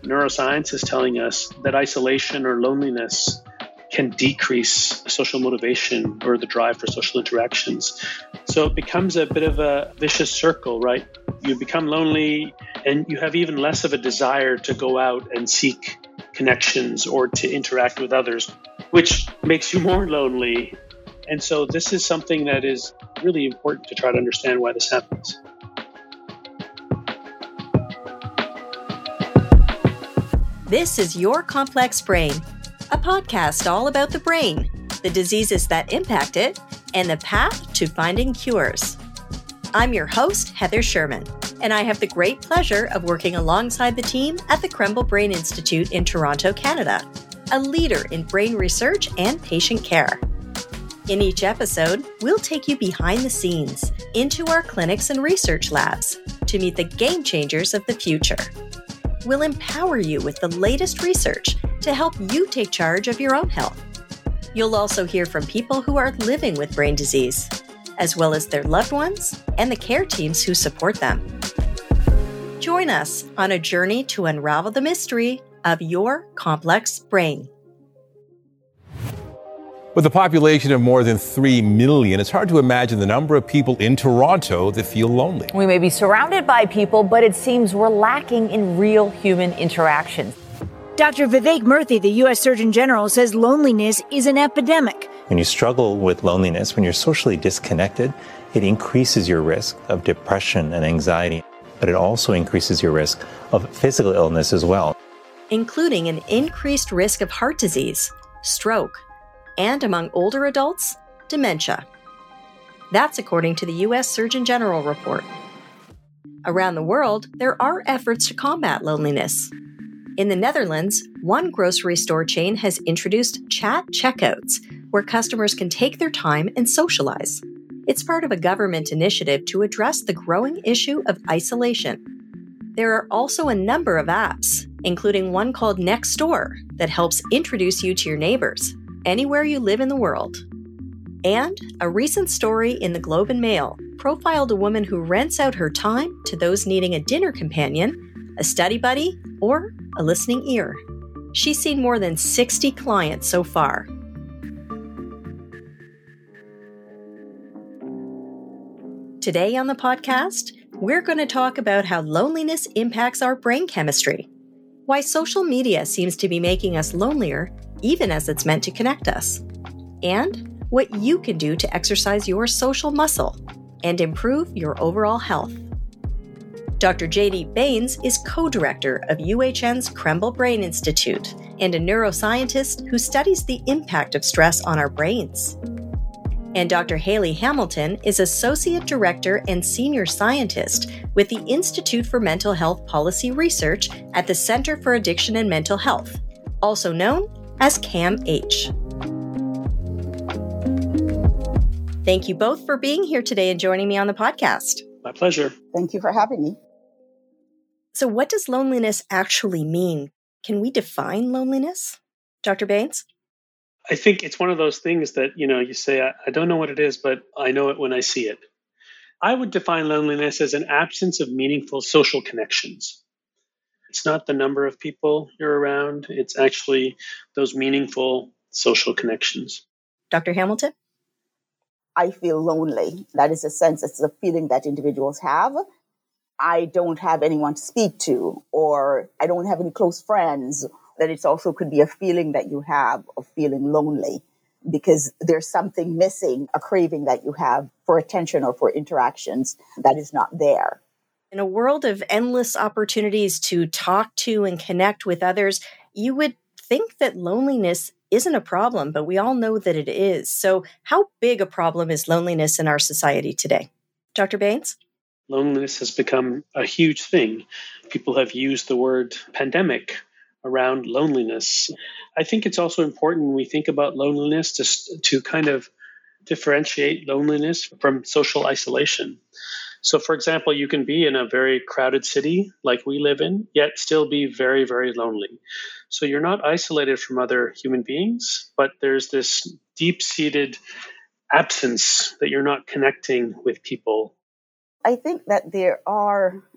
Neuroscience is telling us that isolation or loneliness can decrease social motivation or the drive for social interactions. So it becomes a bit of a vicious circle, right? You become lonely and you have even less of a desire to go out and seek connections or to interact with others, which makes you more lonely. And so this is something that is really important to try to understand why this happens. This is Your Complex Brain, a podcast all about the brain, the diseases that impact it, and the path to finding cures. I'm your host, Heather Sherman, and I have the great pleasure of working alongside the team at the Krembil Brain Institute in Toronto, Canada, a leader in brain research and patient care. In each episode, we'll take you behind the scenes into our clinics and research labs to meet the game changers of the future. We'll empower you with the latest research to help you take charge of your own health. You'll also hear from people who are living with brain disease, as well as their loved ones and the care teams who support them. Join us on a journey to unravel the mystery of your complex brain. With a population of more than 3 million, it's hard to imagine the number of people in Toronto that feel lonely. We may be surrounded by people, but it seems we're lacking in real human interactions. Dr. Vivek Murthy, the U.S. Surgeon General, says loneliness is an epidemic. When you struggle with loneliness, when you're socially disconnected, it increases your risk of depression and anxiety, but it also increases your risk of physical illness as well, including an increased risk of heart disease, stroke, and among older adults, dementia. That's according to the U.S. Surgeon General report. Around the world, there are efforts to combat loneliness. In the Netherlands, one grocery store chain has introduced chat checkouts, where customers can take their time and socialize. It's part of a government initiative to address the growing issue of isolation. There are also a number of apps, including one called Nextdoor, that helps introduce you to your neighbors anywhere you live in the world. And a recent story in the Globe and Mail profiled a woman who rents out her time to those needing a dinner companion, a study buddy, or a listening ear. She's seen more than 60 clients so far. Today on the podcast, we're going to talk about how loneliness impacts our brain chemistry, why social media seems to be making us lonelier even as it's meant to connect us, and what you can do to exercise your social muscle and improve your overall health. Dr. J.D. Bains is co-director of UHN's Krembil Brain Institute and a neuroscientist who studies the impact of stress on our brains. And Dr. Haley Hamilton is associate director and senior scientist with the Institute for Mental Health Policy Research at the Center for Addiction and Mental Health, also known as CAMH. Thank you both for being here today and joining me on the podcast. My pleasure. Thank you for having me. So what does loneliness actually mean? Can we define loneliness? Dr. Bains? I think it's one of those things that, you say, I don't know what it is, but I know it when I see it. I would define loneliness as an absence of meaningful social connections. It's not the number of people you're around. It's actually those meaningful social connections. Dr. Hamilton? I feel lonely. That is a sense, it's a feeling that individuals have. I don't have anyone to speak to, or I don't have any close friends. That it also could be a feeling that you have of feeling lonely because there's something missing, a craving that you have for attention or for interactions that is not there. In a world of endless opportunities to talk to and connect with others, you would think that loneliness isn't a problem, but we all know that it is. So how big a problem is loneliness in our society today? Dr. Bains? Loneliness has become a huge thing. People have used the word pandemic around loneliness. I think it's also important when we think about loneliness to kind of differentiate loneliness from social isolation. So, for example, you can be in a very crowded city like we live in, yet still be very, very lonely. So you're not isolated from other human beings, but there's this deep-seated absence that you're not connecting with people. I think that there are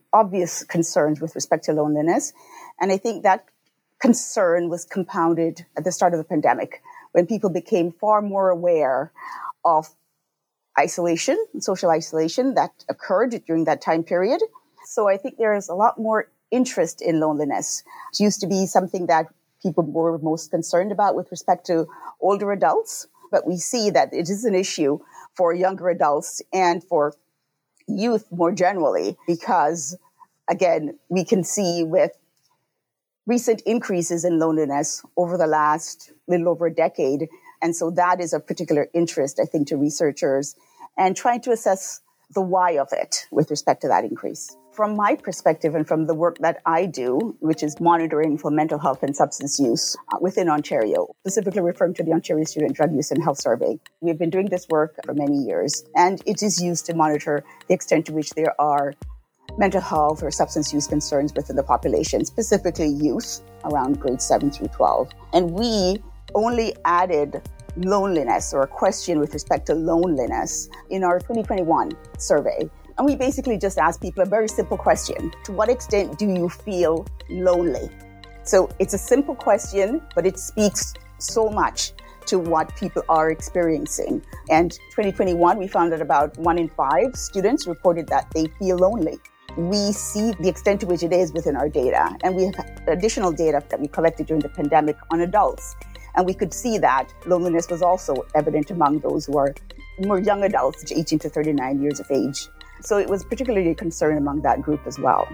obvious concerns with respect to loneliness. And I think that concern was compounded at the start of the pandemic when people became far more aware of isolation, social isolation that occurred during that time period. So I think there is a lot more interest in loneliness. It used to be something that people were most concerned about with respect to older adults, but we see that it is an issue for younger adults and for youth more generally, because again, we can see with recent increases in loneliness over the last little over a decade. And so that is of particular interest, I think, to researchers and trying to assess the why of it with respect to that increase. From my perspective and from the work that I do, which is monitoring for mental health and substance use within Ontario, specifically referring to the Ontario Student Drug Use and Health Survey, we've been doing this work for many years, and it is used to monitor the extent to which there are mental health or substance use concerns within the population, specifically youth around grades 7 through 12. And we only added loneliness or a question with respect to loneliness in our 2021 survey. And we basically just asked people a very simple question. To what extent do you feel lonely? So it's a simple question, but it speaks so much to what people are experiencing. And 2021, we found that about 1 in 5 students reported that they feel lonely. We see the extent to which it is within our data. And we have additional data that we collected during the pandemic on adults. And we could see that loneliness was also evident among those who are more young adults, 18 to 39 years of age. So it was particularly a concern among that group as well.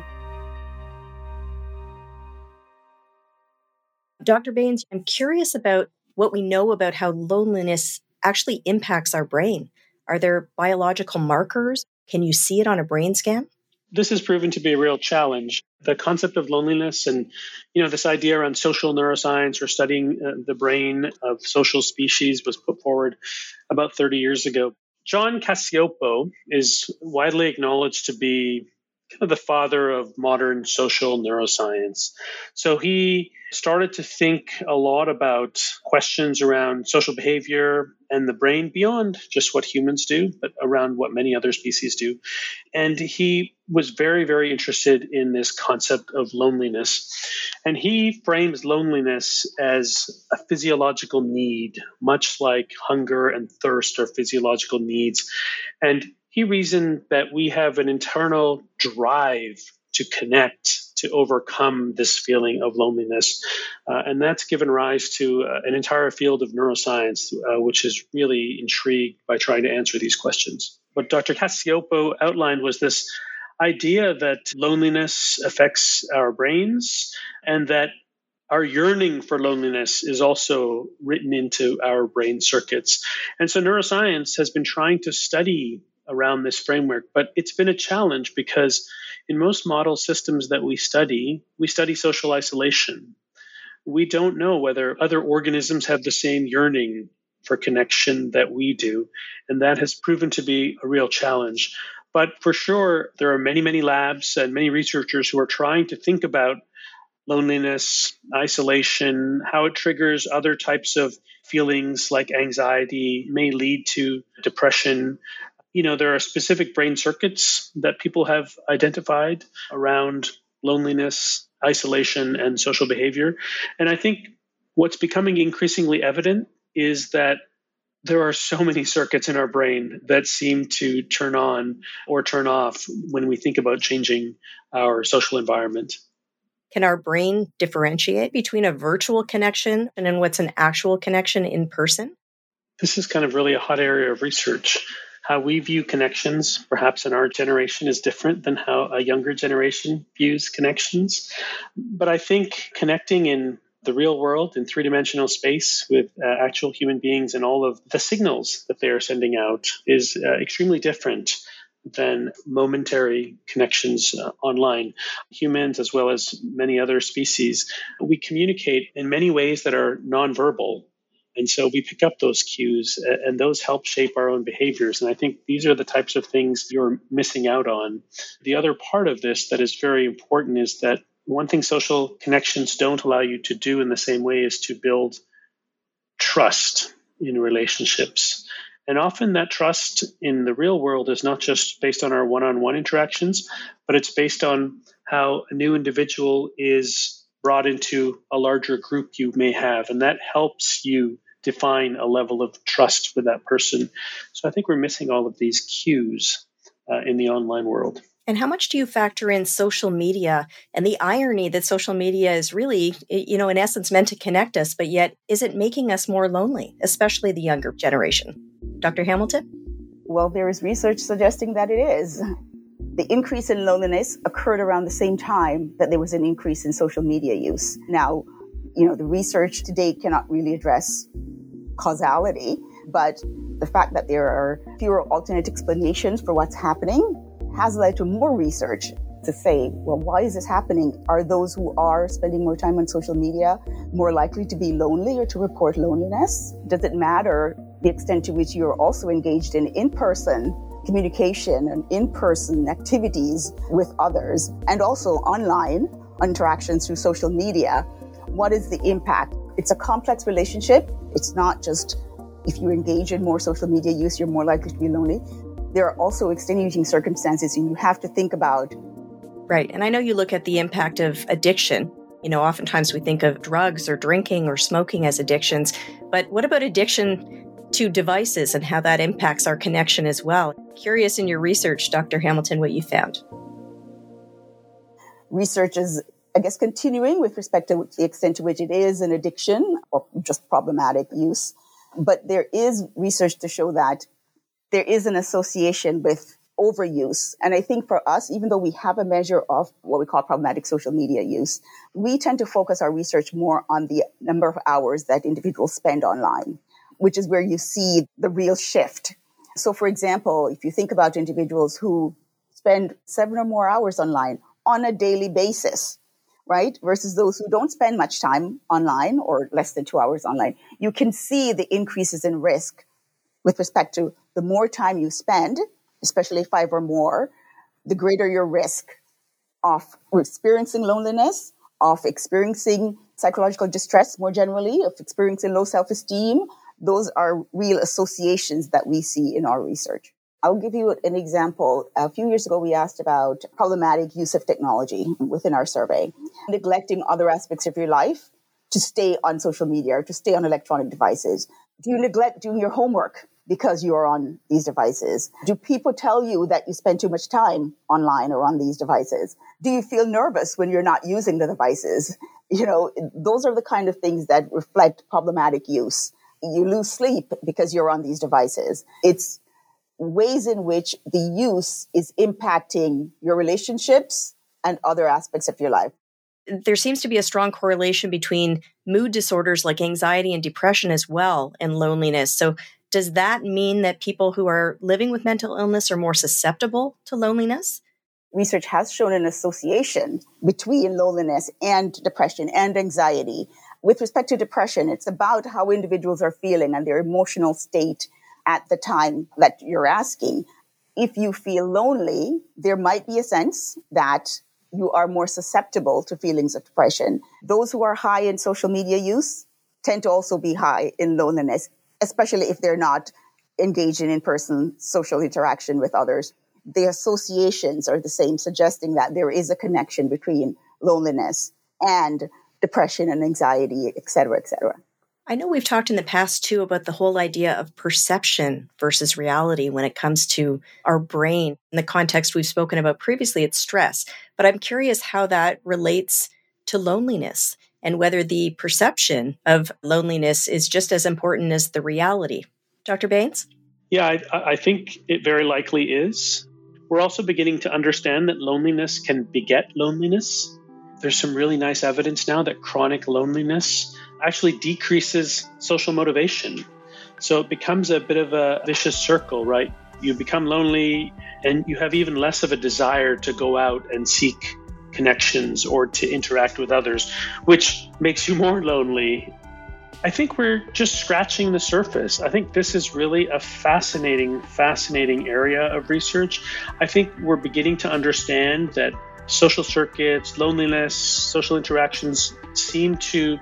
Dr. Bains, I'm curious about what we know about how loneliness actually impacts our brain. Are there biological markers? Can you see it on a brain scan? This has proven to be a real challenge. The concept of loneliness and, this idea around social neuroscience or studying the brain of social species was put forward about 30 years ago. John Cacioppo is widely acknowledged to be kind of the father of modern social neuroscience. So he started to think a lot about questions around social behavior and the brain beyond just what humans do, but around what many other species do. And he was very, very interested in this concept of loneliness. And he frames loneliness as a physiological need, much like hunger and thirst are physiological needs. And he reasoned that we have an internal drive to connect, to overcome this feeling of loneliness. And that's given rise to an entire field of neuroscience, which is really intrigued by trying to answer these questions. What Dr. Cacioppo outlined was this idea that loneliness affects our brains and that our yearning for loneliness is also written into our brain circuits. And so neuroscience has been trying to study around this framework, but it's been a challenge because in most model systems that we study social isolation. We don't know whether other organisms have the same yearning for connection that we do, and that has proven to be a real challenge. But for sure, there are many, many labs and many researchers who are trying to think about loneliness, isolation, how it triggers other types of feelings like anxiety, may lead to depression. There are specific brain circuits that people have identified around loneliness, isolation, and social behavior. And I think what's becoming increasingly evident is that there are so many circuits in our brain that seem to turn on or turn off when we think about changing our social environment. Can our brain differentiate between a virtual connection and what's an actual connection in person? This is kind of really a hot area of research. How we view connections, perhaps in our generation, is different than how a younger generation views connections. But I think connecting in the real world, in three-dimensional space with actual human beings and all of the signals that they are sending out is extremely different than momentary connections online. Humans, as well as many other species, we communicate in many ways that are nonverbal. And so we pick up those cues and those help shape our own behaviors. And I think these are the types of things you're missing out on. The other part of this that is very important is that one thing social connections don't allow you to do in the same way is to build trust in relationships. And often that trust in the real world is not just based on our one-on-one interactions, but it's based on how a new individual is brought into a larger group you may have. And that helps you define a level of trust with that person. So I think we're missing all of these cues in the online world. And how much do you factor in social media and the irony that social media is really, in essence meant to connect us, but yet is it making us more lonely, especially the younger generation? Dr. Hamilton? Well, there is research suggesting that it is. The increase in loneliness occurred around the same time that there was an increase in social media use. Now, the research to date cannot really address causality, but the fact that there are fewer alternate explanations for what's happening has led to more research to say, well, why is this happening? Are those who are spending more time on social media more likely to be lonely or to report loneliness? Does it matter the extent to which you're also engaged in in-person communication and in-person activities with others, and also online interactions through social media? What is the impact? It's a complex relationship. It's not just if you engage in more social media use, you're more likely to be lonely. There are also extenuating circumstances and you have to think about. Right. And I know you look at the impact of addiction. Oftentimes we think of drugs or drinking or smoking as addictions, but what about addiction to devices and how that impacts our connection as well? Curious in your research, Dr. Hamilton, what you found. Research is, continuing with respect to the extent to which it is an addiction or just problematic use. But there is research to show that there is an association with overuse. And I think for us, even though we have a measure of what we call problematic social media use, we tend to focus our research more on the number of hours that individuals spend online, which is where you see the real shift. So for example, if you think about individuals who spend 7 or more hours online on a daily basis, right, versus those who don't spend much time online or less than 2 hours online, you can see the increases in risk with respect to the more time you spend, especially 5 or more, the greater your risk of experiencing loneliness, of experiencing psychological distress more generally, of experiencing low self-esteem. Those are real associations that we see in our research. I'll give you an example. A few years ago, we asked about problematic use of technology within our survey, neglecting other aspects of your life to stay on social media or to stay on electronic devices. Do you neglect doing your homework because you are on these devices? Do people tell you that you spend too much time online or on these devices? Do you feel nervous when you're not using the devices? Those are the kind of things that reflect problematic use. You lose sleep because you're on these devices. It's ways in which the use is impacting your relationships and other aspects of your life. There seems to be a strong correlation between mood disorders like anxiety and depression as well and loneliness. So does that mean that people who are living with mental illness are more susceptible to loneliness? Research has shown an association between loneliness and depression and anxiety. With respect to depression, it's about how individuals are feeling and their emotional state at the time that you're asking. If you feel lonely, there might be a sense that you are more susceptible to feelings of depression. Those who are high in social media use tend to also be high in loneliness, especially if they're not engaged in in-person social interaction with others. The associations are the same, suggesting that there is a connection between loneliness and depression and anxiety, et cetera, et cetera. I know we've talked in the past, too, about the whole idea of perception versus reality when it comes to our brain. In the context we've spoken about previously, it's stress. But I'm curious how that relates to loneliness and whether the perception of loneliness is just as important as the reality. Dr. Bains? Yeah, I think it very likely is. We're also beginning to understand that loneliness can beget loneliness. There's some really nice evidence now that chronic loneliness actually decreases social motivation. So it becomes a bit of a vicious circle, right? You become lonely and you have even less of a desire to go out and seek connections or to interact with others, which makes you more lonely. I think we're just scratching the surface. I think this is really a fascinating area of research. I think we're beginning to understand that social circuits, loneliness, social interactions seem to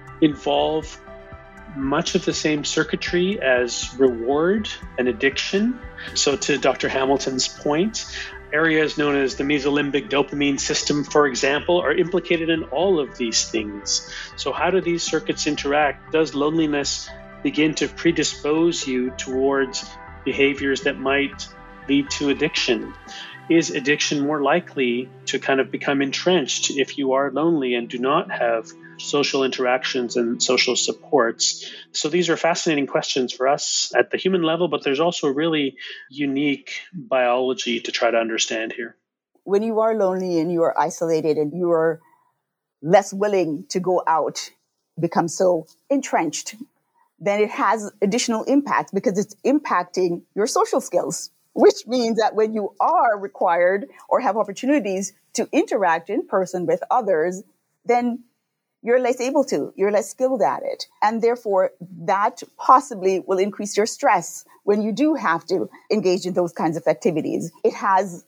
involve much of the same circuitry as reward and addiction. So to Dr. Hamilton's point, Areas known as the mesolimbic dopamine system, for example, are implicated in all of these things. So how do these circuits interact? Does loneliness begin to predispose you towards behaviors that might lead to addiction? Is addiction more likely to kind of become entrenched if you are lonely and do not have social interactions and social supports? So these are fascinating questions for us at the human level, but there's also really unique biology to try to understand here. When you are lonely and you are isolated and you are less willing to go out, become so entrenched, then it has additional impact because it's impacting your social skills, which means that when you are required or have opportunities to interact in person with others, then you're less able to, you're less skilled at it. And therefore, that possibly will increase your stress when you do have to engage in those kinds of activities. It has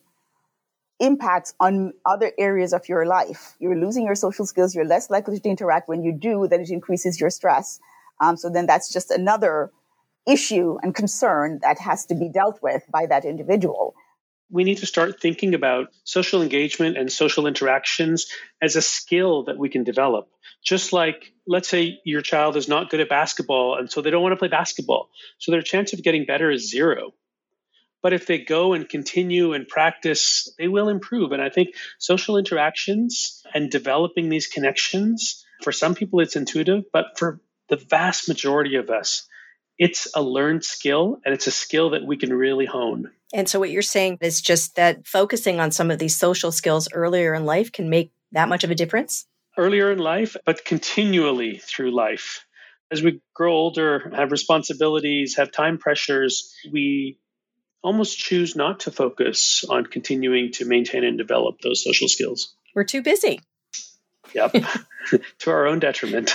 impacts on other areas of your life. You're losing your social skills, you're less likely to interact. When you do, then it increases your stress. So then that's just another issue and concern that has to be dealt with by that individual. We need to start thinking about social engagement and social interactions as a skill that we can develop. Just like, let's say your child is not good at basketball, and so they don't want to play basketball. So their chance of getting better is 0. But if they go and continue and practice, they will improve. And I think social interactions and developing these connections, for some people it's intuitive, but for the vast majority of us, it's a learned skill, and it's a skill that we can really hone. And so what you're saying is just that focusing on some of these social skills earlier in life can make that much of a difference? Earlier in life, but continually through life. As we grow older, have responsibilities, have time pressures, we almost choose not to focus on continuing to maintain and develop those social skills. We're too busy. Yep, to our own detriment.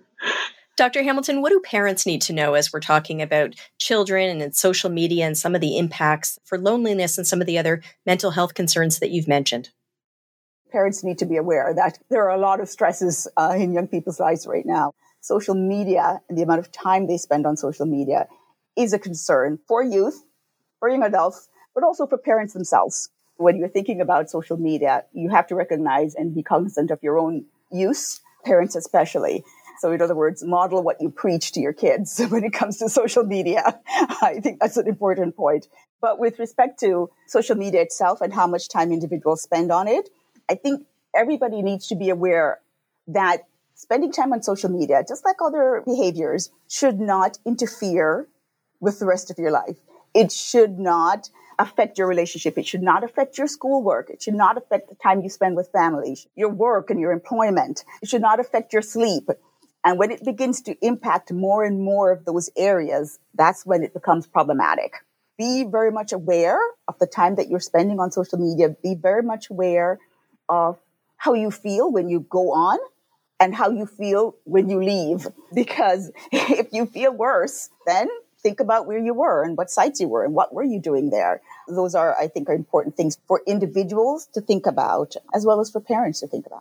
Dr. Hamilton, what do parents need to know as we're talking about children and social media and some of the impacts for loneliness and some of the other mental health concerns that you've mentioned? Parents need to be aware that there are a lot of stresses in young people's lives right now. Social media and the amount of time they spend on social media is a concern for youth, for young adults, but also for parents themselves. When you're thinking about social media, you have to recognize and be cognizant of your own use, parents especially. So in other words, model what you preach to your kids when it comes to social media. I think that's an important point. But with respect to social media itself and how much time individuals spend on it, I think everybody needs to be aware that spending time on social media, just like other behaviors, should not interfere with the rest of your life. It should not affect your relationship. It should not affect your schoolwork. It should not affect the time you spend with family, your work and your employment. It should not affect your sleep. And when it begins to impact more and more of those areas, that's when it becomes problematic. Be very much aware of the time that you're spending on social media. Be very much aware of how you feel when you go on and how you feel when you leave. Because if you feel worse, then think about where you were and what sites you were and what were you doing there. Those are, I think, are important things for individuals to think about, as well as for parents to think about.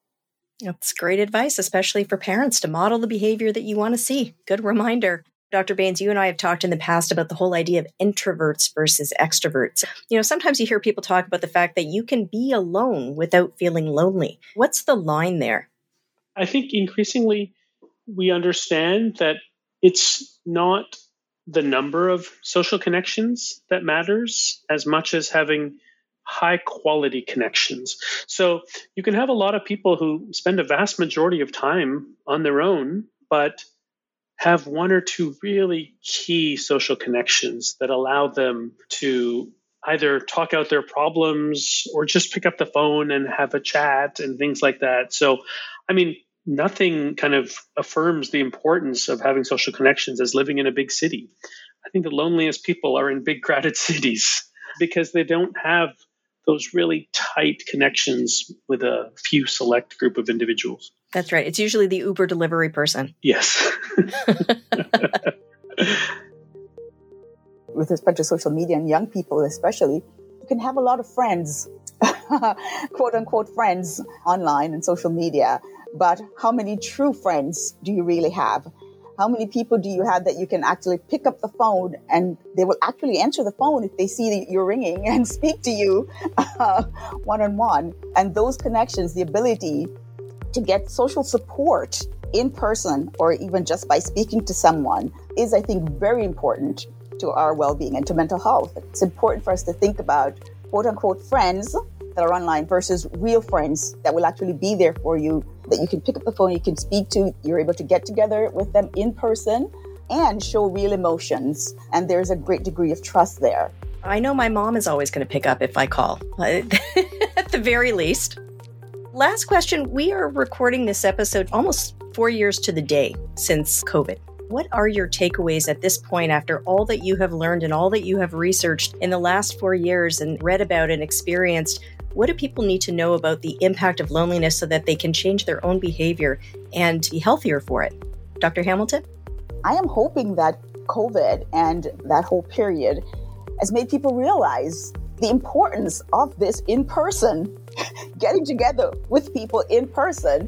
That's great advice, especially for parents to model the behavior that you want to see. Good reminder. Dr. Bains, you and I have talked in the past about the whole idea of introverts versus extroverts. You know, sometimes you hear people talk about the fact that you can be alone without feeling lonely. What's the line there? I think increasingly we understand that it's not the number of social connections that matters as much as having high quality connections. So you can have a lot of people who spend a vast majority of time on their own, but have one or two really key social connections that allow them to either talk out their problems or just pick up the phone and have a chat and things like that. So, I mean, nothing kind of affirms the importance of having social connections as living in a big city. I think the loneliest people are in big crowded cities because they don't have those really tight connections with a few select group of individuals. That's right. It's usually the Uber delivery person. Yes. With respect to social media and young people especially, you can have a lot of friends, quote unquote friends online and social media. But how many true friends do you really have? How many people do you have that you can actually pick up the phone and they will actually answer the phone if they see that you're ringing and speak to you one-on-one? And those connections, the ability to get social support in person or even just by speaking to someone is, I think, very important to our well-being and to mental health. It's important for us to think about quote-unquote friends that are online versus real friends that will actually be there for you, that you can pick up the phone, you can speak to, you're able to get together with them in person and show real emotions. And there's a great degree of trust there. I know my mom is always going to pick up if I call, at the very least. Last question. We are recording this episode almost 4 years to the day since COVID. What are your takeaways at this point after all that you have learned and all that you have researched in the last 4 years and read about and experienced? What do people need to know about the impact of loneliness so that they can change their own behavior and be healthier for it? Dr. Hamilton? I am hoping that COVID and that whole period has made people realize the importance of this in person, getting together with people in person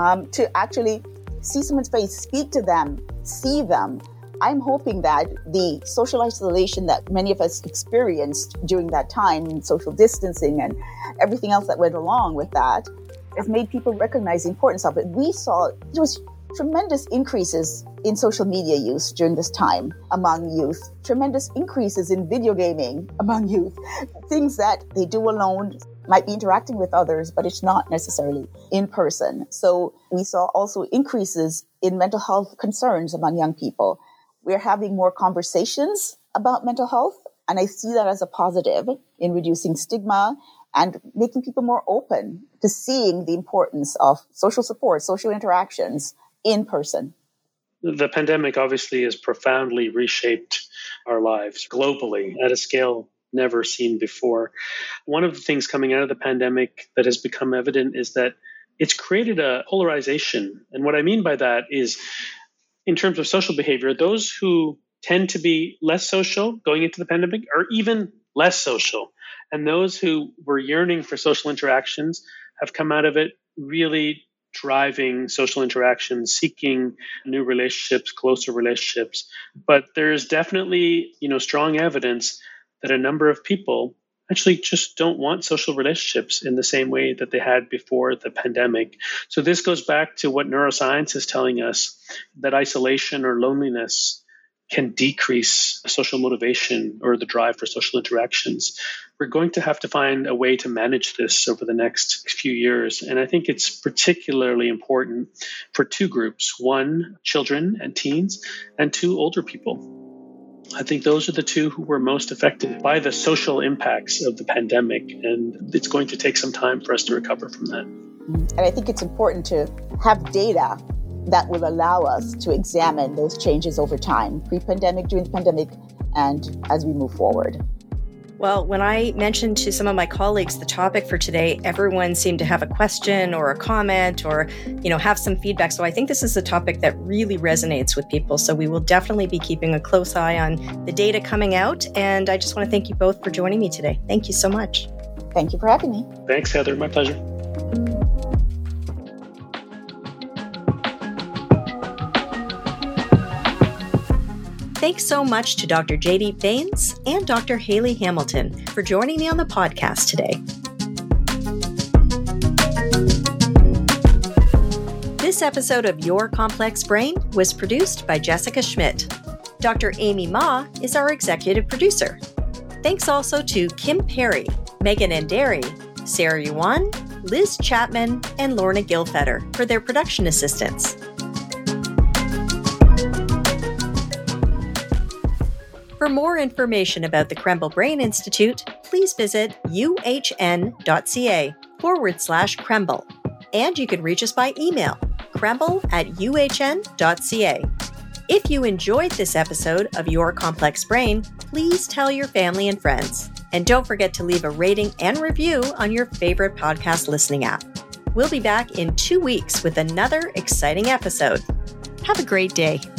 to actually see someone's face, speak to them, see them. I'm hoping that the social isolation that many of us experienced during that time, social distancing and everything else that went along with that, has made people recognize the importance of it. We saw there was tremendous increases in social media use during this time among youth, tremendous increases in video gaming among youth, things that they do alone, might be interacting with others, but it's not necessarily in person. So we saw also increases in mental health concerns among young people. We're having more conversations about mental health, and I see that as a positive in reducing stigma and making people more open to seeing the importance of social support, social interactions in person. The pandemic obviously has profoundly reshaped our lives globally at a scale never seen before. One of the things coming out of the pandemic that has become evident is that it's created a polarization. And what I mean by that is, in terms of social behavior, those who tend to be less social going into the pandemic are even less social. And those who were yearning for social interactions have come out of it really driving social interactions, seeking new relationships, closer relationships. But there's definitely, strong evidence that a number of people actually just don't want social relationships in the same way that they had before the pandemic. So this goes back to what neuroscience is telling us, that isolation or loneliness can decrease social motivation or the drive for social interactions. We're going to have to find a way to manage this over the next few years. And I think it's particularly important for two groups. One, children and teens, and two, older people. I think those are the two who were most affected by the social impacts of the pandemic, and it's going to take some time for us to recover from that. And I think it's important to have data that will allow us to examine those changes over time, pre-pandemic, during the pandemic, and as we move forward. Well, when I mentioned to some of my colleagues the topic for today, everyone seemed to have a question or a comment or, have some feedback. So I think this is a topic that really resonates with people. So we will definitely be keeping a close eye on the data coming out. And I just want to thank you both for joining me today. Thank you so much. Thank you for having me. Thanks, Heather. My pleasure. Thanks so much to Dr. Jaydeep Bains and Dr. Hayley Hamilton for joining me on the podcast today. This episode of Your Complex Brain was produced by Jessica Schmidt. Dr. Amy Ma is our executive producer. Thanks also to Kim Perry, Megan Anderi, Sarah Yuan, Liz Chapman, and Lorna Gilfetter for their production assistance. For more information about the Krembil Brain Institute, please visit uhn.ca/Krembil. And you can reach us by email, krembil@uhn.ca. If you enjoyed this episode of Your Complex Brain, please tell your family and friends. And don't forget to leave a rating and review on your favorite podcast listening app. We'll be back in 2 weeks with another exciting episode. Have a great day.